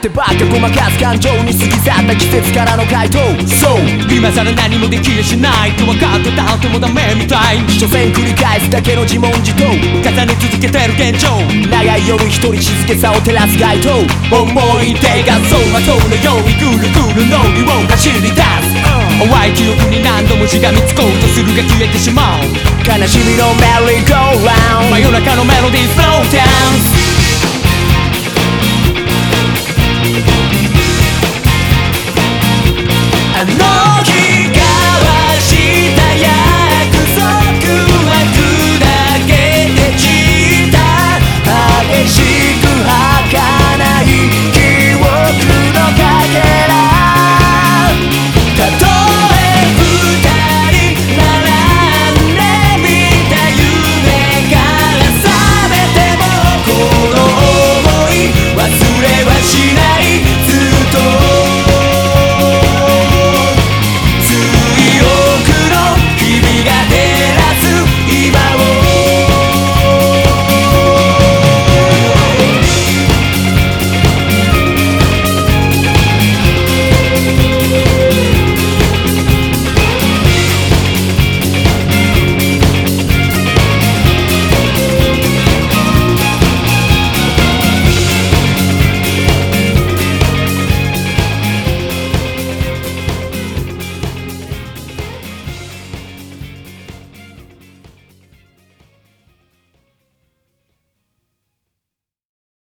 ってばっかごまかす感情に過ぎ去った季節からの回答。そう今さら何もできやしないと分かってたってもダメみたい。 所詮繰り返すだけの自問自答重ね続けてる現状。 長い夜一人静けさを照らす街灯。 思い出が走馬灯のようにぐるぐる脳裏を走り出す。淡い記憶に何度もしがみつこうとするが消えてしまう。 悲しみのメリーゴーラウンド真夜中のメロディースローダウン。